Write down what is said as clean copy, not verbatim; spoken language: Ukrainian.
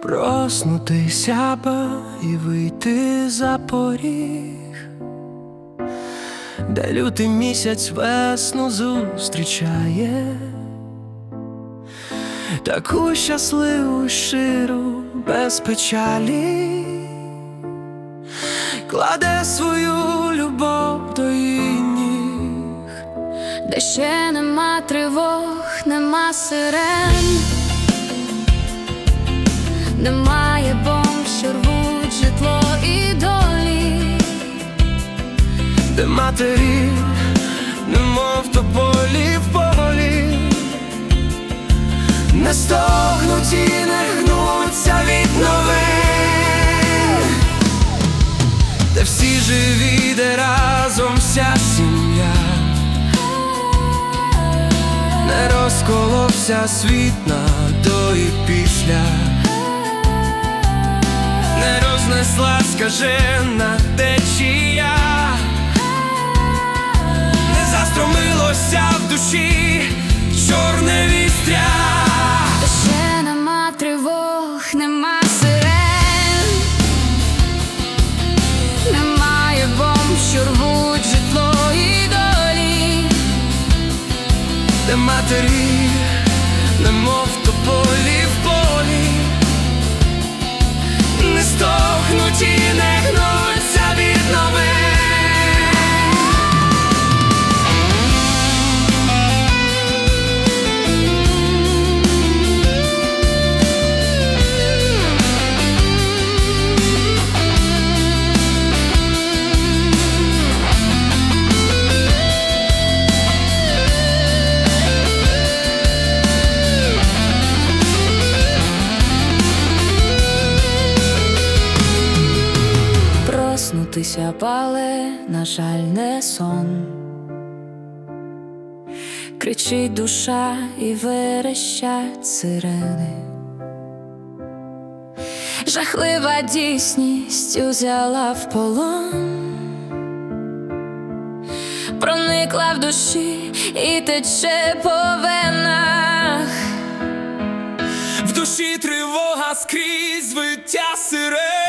проснутися ба і вийти за поріг, де лютий місяць весну зустрічає, таку щасливу, щиру, без печалі, кладе свою любов до її ніг, де ще нема тривог, нема сирен, немає бомб, що рвуть житло і долі, де матері, немов тополі в полі, не стогнуть і не гнуться від новин, де всі живі, де разом вся сім'я, не розколовся світ на до і після, не рознесла скажена течія, не застромилося в душі чорне вістря. де ще нема тривог, нема сирен, немає бомб, що рвуть житло і долі, де матері, немов тополі в полі, не стогнуть і не гнуться від новин. проснутися, але, на жаль, не сон. Кричить душа і верещать сирени. Жахлива дійсність узяла в полон, проникла в душі і тече по венах. В душі тривога скрізь виття сирен.